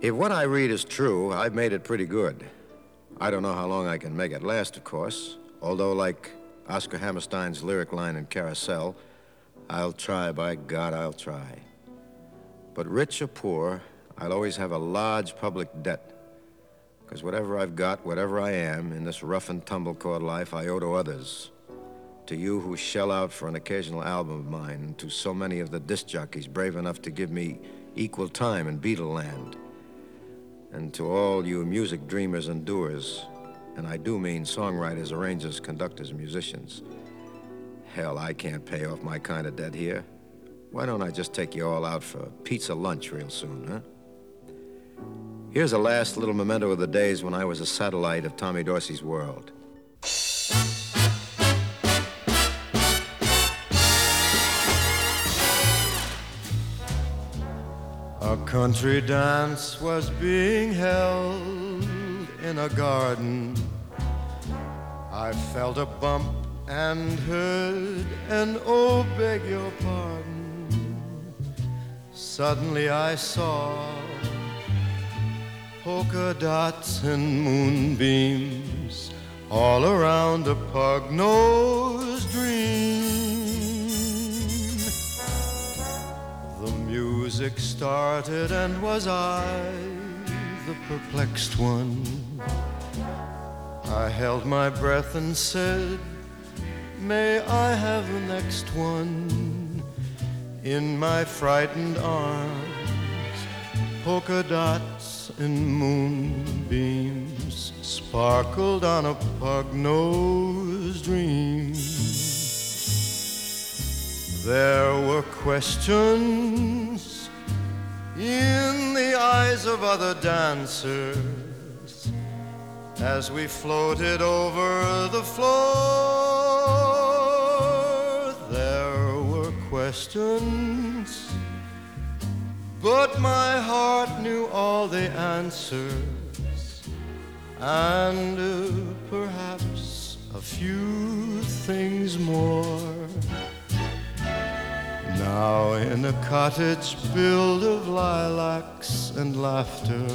If what I read is true, I've made it pretty good. I don't know how long I can make it last, of course, although like Oscar Hammerstein's lyric line in Carousel, I'll try, by God, I'll try. But rich or poor, I'll always have a large public debt. Because whatever I've got, whatever I am, in this rough and tumble called life, I owe to others. To you who shell out for an occasional album of mine, and to so many of the disc jockeys brave enough to give me equal time in Beatle land. And to all you music dreamers and doers, and I do mean songwriters, arrangers, conductors, musicians. Hell, I can't pay off my kind of debt here. Why don't I just take you all out for pizza lunch real soon, huh? Here's a last little memento of the days when I was a satellite of Tommy Dorsey's world. A country dance was being held in a garden. I felt a bump and heard an "oh, beg your pardon." Suddenly I saw polka dots and moonbeams all around a pug-nosed dream. The music started and was I the perplexed one? I held my breath and said, may I have the next one? In my frightened arms, polka dots and moonbeams sparkled on a pug-nosed dream. There were questions in the eyes of other dancers as we floated over the floor. There were questions, but my heart knew all the answers, and perhaps a few things more. Now in a cottage built of lilacs and laughter,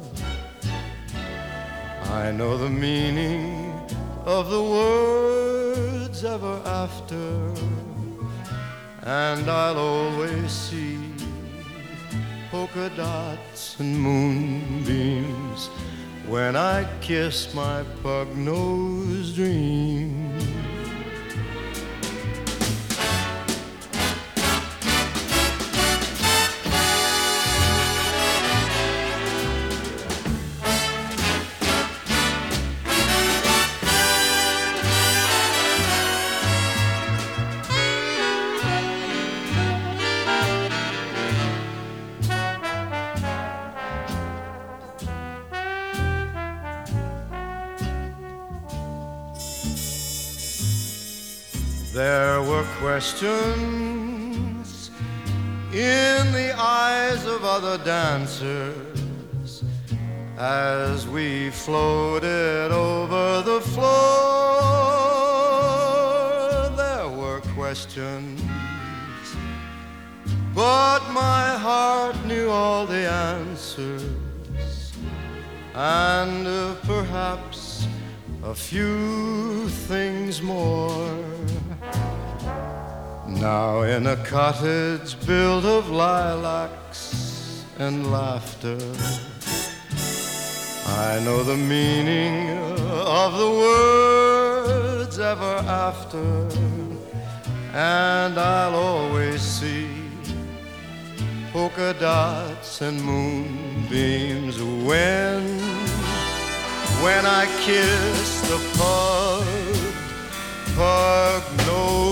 I know the meaning of the words ever after, and I'll always see polka dots and moonbeams when I kiss my pug-nosed dream. There were questions in the eyes of other dancers as we floated over the floor. There were questions, but my heart knew all the answers, and perhaps a few things more. Now in a cottage built of lilacs and laughter, I know the meaning of the words ever after, and I'll always see polka dots and moonbeams when I kiss the pug-nosed